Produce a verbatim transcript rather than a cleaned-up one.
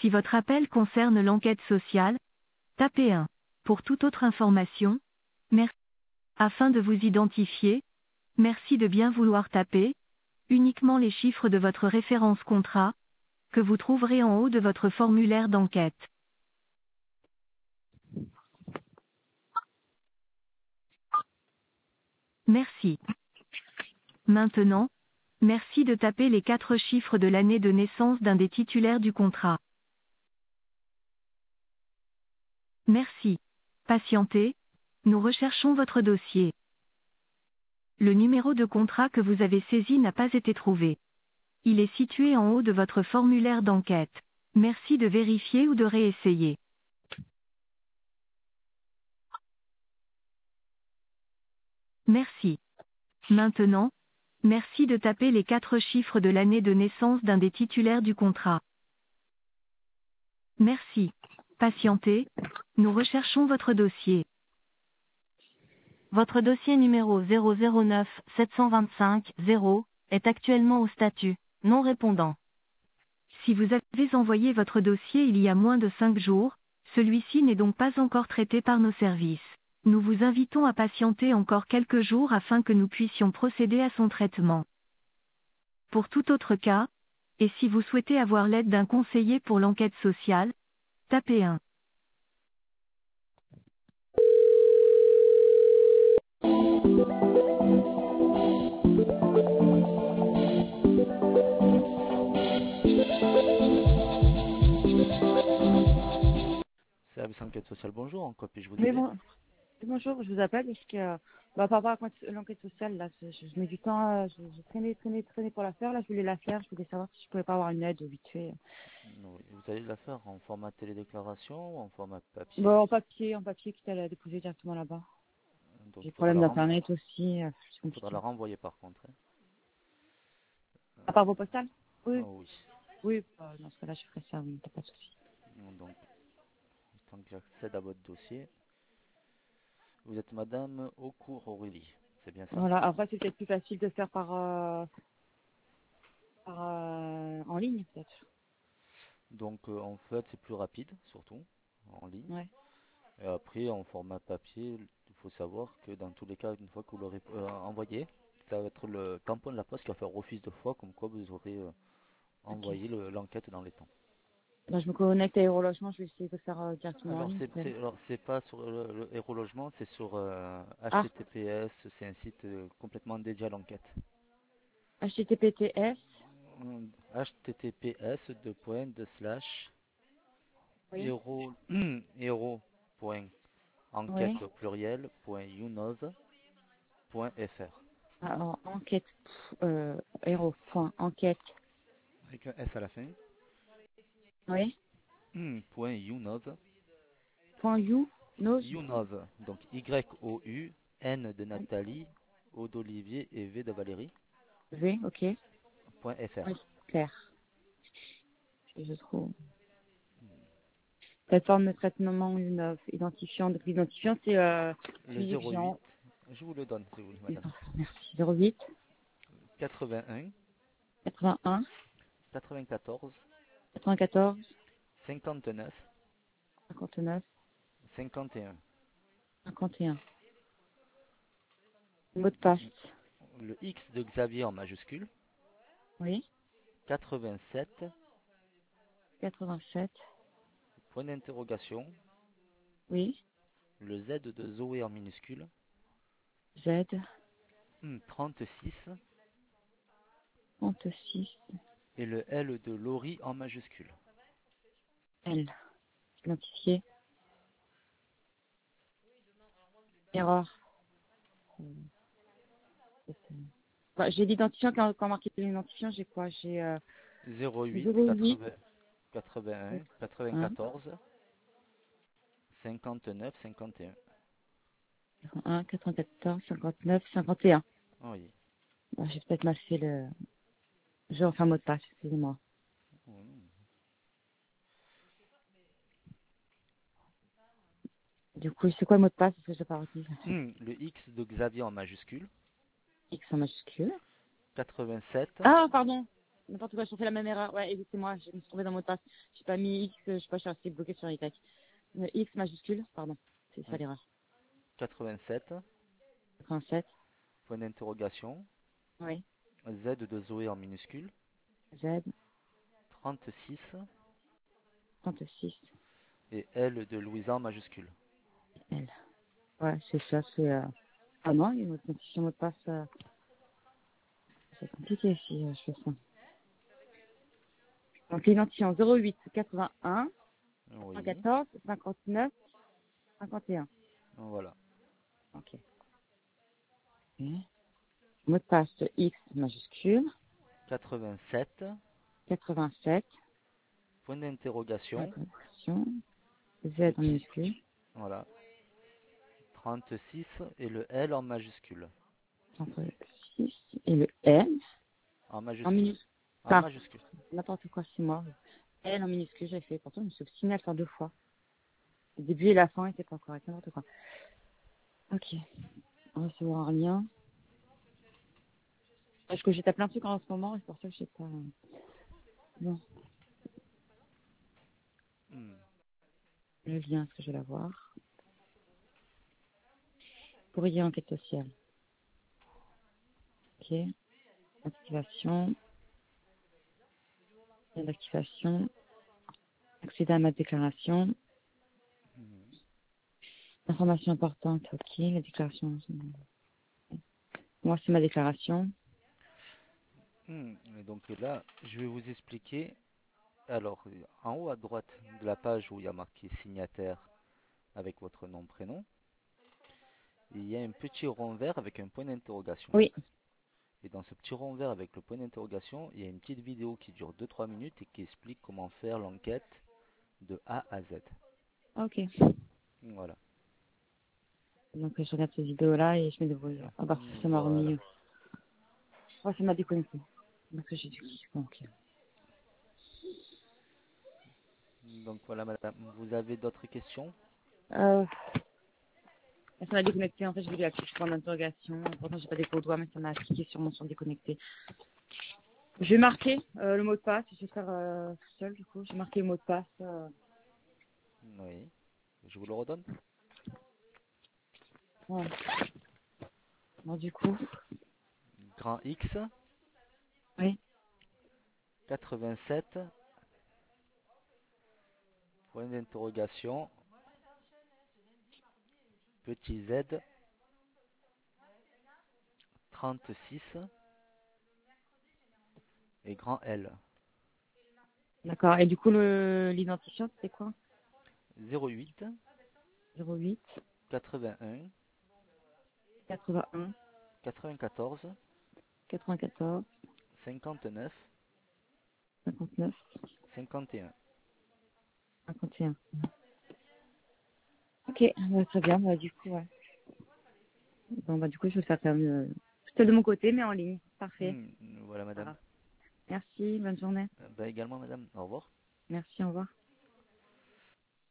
Si votre appel concerne l'enquête sociale, tapez un. Pour toute autre information, merci. Afin de vous identifier, merci de bien vouloir taper uniquement les chiffres de votre référence contrat, que vous trouverez en haut de votre formulaire d'enquête. Merci. Maintenant, merci de taper les quatre chiffres de l'année de naissance d'un des titulaires du contrat. Merci. Patientez, nous recherchons votre dossier. Le numéro de contrat que vous avez saisi n'a pas été trouvé. Il est situé en haut de votre formulaire d'enquête. Merci de vérifier ou de réessayer. Merci. Maintenant, merci de taper les quatre chiffres de l'année de naissance d'un des titulaires du contrat. Merci. Patientez, nous recherchons votre dossier. Votre dossier numéro zéro zéro neuf sept deux cinq zéro est actuellement au statut non répondant. Si vous avez envoyé votre dossier il y a moins de cinq jours, celui-ci n'est donc pas encore traité par nos services. Nous vous invitons à patienter encore quelques jours afin que nous puissions procéder à son traitement. Pour tout autre cas, et si vous souhaitez avoir l'aide d'un conseiller pour l'enquête sociale, tapez un. Service enquête sociale, bonjour, en quoi puis-je vous Oui, aider? bon, bonjour, je vous appelle parce que euh, bah, par rapport à l'enquête l'enquête sociale, là, je, je mets du temps, euh, je, je traînais, traînais, traînais pour la faire, là, je voulais la faire, je voulais savoir si je pouvais pas avoir une aide vite fait. Oui, vous allez la faire en format télédéclaration ou en format papier? Bon, en papier, en papier, quitte à la déposer directement là-bas. Donc J'ai il des faudra problèmes la, renvo- d'internet aussi, euh, c'est il faudra compliqué. la renvoyer par contre, hein. À part vos postales? Ah Oui, oui. oui, bah, dans ce cas-là, je ferai ça, oui, t'as pas de souci. Donc, tant que j'accède à votre dossier, vous êtes Madame Aucourt Aurélie, c'est bien ça? Voilà, après, c'est peut-être plus facile de faire par, euh, par euh, en ligne, peut-être. Donc euh, en fait c'est plus rapide, surtout en ligne. Ouais. Et après en format papier, il faut savoir que dans tous les cas, une fois que vous l'aurez euh, envoyé, ça va être le tampon de la poste qui va faire office de foi, comme quoi vous aurez euh, Ok. envoyé le- l'enquête dans les temps. Là, je me connecte à Aérologement, je vais essayer de faire euh, directement en Alors ligne. c'est peut-être. c'est alors c'est pas sur le, le Hero Logement, c'est sur euh, Ah, H T T P S, c'est un site euh, complètement dédié à l'enquête. H T T P T S. Hum, H T T P S deux points deux slash Oui. hero hero point Oui. enquête au pluriel point younov point fr Alors, enquête, euh, héros, point, enquête, avec un S à la fin. oui, Hum, point younov point you, nose, younov donc Y O U N de Nathalie, O d'Olivier et V de Valérie V, ok, point fr. oui, clair, je trouve. Plateforme de traitement une identifiant, donc l'identifiant c'est, euh, Le celui que zéro j'ai huit, en, je vous le donne si vous voulez madame. merci, zéro huit, quatre-vingt-un quatre-vingt-un, quatre-vingt-quatorze quatre-vingt-quatorze, cinquante-neuf cinquante-neuf, cinquante et un. cinquante et un. Mot de passe, Le X de Xavier en majuscule, oui, quatre-vingt-sept, quatre-vingt-sept, point d'interrogation, oui, le Z de Zoé en minuscule, Z, hum, trente-six trente-six, et le L de Laurie en majuscule. L, identifié, erreur. Bah, j'ai l'identifiant, quand, quand marqué l'identifiant, j'ai quoi? J'ai euh, zéro huit zéro huit, quatre-vingts quatre-vingt-un un, quatre-vingt-quatorze cinquante-neuf cinquante et un. un, quatre-vingt-quatorze, cinquante-neuf, cinquante et un. Oui. Bon, j'ai peut-être mal fait le... Je vais refaire mot de passe, excusez-moi. Du coup, c'est quoi le mot de passe? Parce que je n'ai pas retenu. Hum, le X de Xavier en majuscule, X en majuscule. quatre-vingt-sept, Ah, pardon. n'importe quoi, je fais la même erreur. Ouais, et c'est moi, je me suis trompée dans mon mot de passe. J'ai pas mis X, je sais pas, je suis restée bloquée sur Y. Euh, X majuscule, pardon, c'est ça Oui. l'erreur. quatre-vingt-sept, quatre-vingt-sept, point d'interrogation, oui, Z de Zoé en minuscule, Z, trente-six trente-six, et L de Louisa en majuscule. L. Ouais, c'est ça, c'est... Euh... Ah non, il y a une authentification mot de passe. Euh... C'est compliqué si euh, je fais ça. Donc l'identifiant zéro huit quatre-vingt-un, Oui, quatorze, cinquante-neuf, cinquante et un. voilà. Ok. Ok. Mot de passe X majuscule, quatre-vingt-sept, quatre-vingt-sept, point d'interrogation, interrogation, Z en petit, minuscule, voilà, trente-six et le L en majuscule. trente-six, et le L En en majuscule. minuscule. En Enfin, majuscule. n'importe quoi, c'est moi. L en minuscule, j'ai fait. Pourtant, je me suis obstinée à le faire deux fois. Le début et la fin n'étaient pas corrects, n'importe quoi. Ok. Recevoir un lien. Parce que j'ai tapé plein de trucs en ce moment, et c'est pour ça que j'ai pas... Bon, Hmm. le lien, est-ce que je vais l'avoir? Courrier enquête sociale. Ok. Activation. Lien d'activation. Accéder à ma déclaration. Information importante. Ok. La déclaration. Moi, c'est ma déclaration. Hmm. Et donc là, je vais vous expliquer. Alors, en haut à droite de la page où il y a marqué signataire avec votre nom, prénom, il y a un petit rond vert avec un point d'interrogation. Oui. Et dans ce petit rond vert avec le point d'interrogation, il y a une petite vidéo qui dure deux trois minutes et qui explique comment faire l'enquête de A à Z. Ok. Voilà. Donc, je regarde ces vidéos-là et je me débrouille. Ah bah, ça m'a Voilà. remis... Ouais, ça m'a déconnecté. Donc, j'ai dû... Bon, ok. Donc voilà, madame. Vous avez d'autres questions? Euh, ça m'a déconnecté. En fait, je voulais appuyer sur point d'interrogation. Pourtant, j'ai pas des codes doigts, mais ça m'a cliqué sur mon son déconnecté. Je vais marquer euh, le mot de passe. Je vais faire euh, tout seul, du coup. J'ai marqué le mot de passe. Euh... Oui. Je vous le redonne? Ouais. Bon, du coup... Grand X, Oui. quatre-vingt-sept, point d'interrogation, petit Z, trente-six et grand L. D'accord. Et du coup, le l'identifiant, c'était quoi? zéro huit, zéro huit, quatre-vingt-un, quatre-vingt-un, quatre-vingt-quatorze, quatre-vingt-quatorze, cinquante-neuf, cinquante-neuf, cinquante et un. cinquante et un. Ok, bah, très bien. Bah, du coup, ouais. Bon, bah, du coup, je vais faire quand même euh, celle de mon côté, mais en ligne. Parfait. Hmm, voilà, madame. Voilà. Merci, bonne journée. Euh, bah, également, madame. Au revoir. Merci, au revoir.